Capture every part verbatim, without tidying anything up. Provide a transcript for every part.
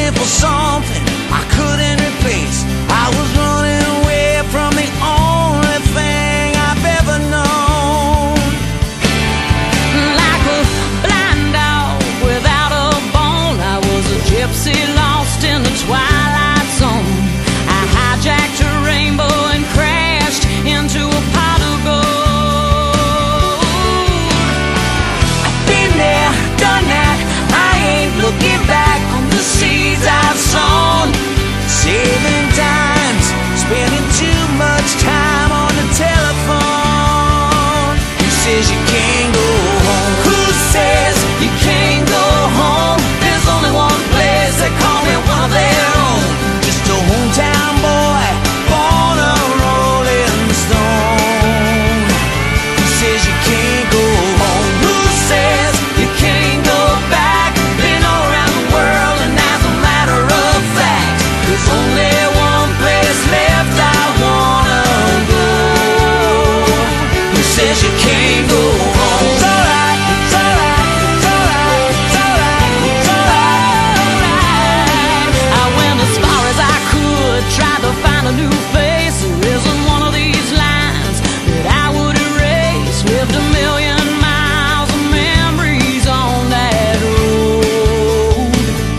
looking for something I couldn't replace. I was running away from the only thing I've ever known. Like a blind dog without a bone, I was a gypsy lost in the twilight zone. I hijacked a rainbow and crashed into a pot of gold. I've been there, done that, I ain't looking back on the seeds I've sown. Saving times, spending too much time on the telephone. Who says you can't go home? Who says you can't go home? There's only one place they call me one of their own. Just a hometown boy, born a rolling stone. Who says you can't go home? Who says you can't go back? Been all around the world and as a matter of fact, there's only one place left I wanna go. Who says you can't go home? It's alright, it's alright, it's alright, it's alright, it's alright. I went as far as I could, tried to find a new face. There isn't one of these lines that I would erase. Lived a million miles of memories on that road.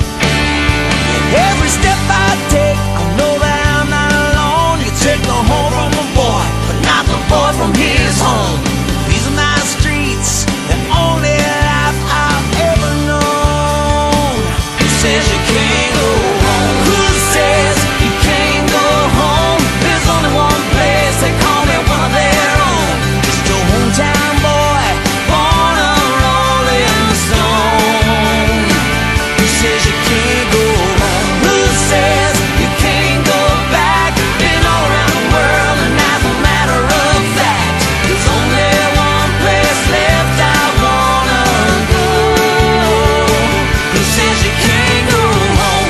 Every step I take, I know that I'm not alone. You take the home from a boy, but not the boy from his home. These are my streets, the only life I've ever known. Who says you can't go home? Who says you can't go home? There's only one place they call me one of their own. Just a hometown boy, born a rolling stone. Who says you can't go home? Who says you can't go back? Been all around the world and as a matter of fact, there's only one place left I wanna go. Who says you can't go home?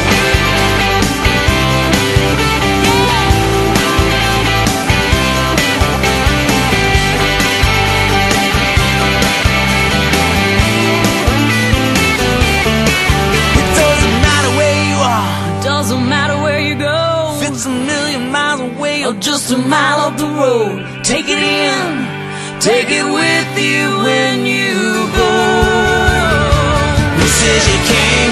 It doesn't matter where you are, Doesn't matter where you go, if it's a million miles away or just a mile up the road. take it in, take it with you when you go. Who says you can't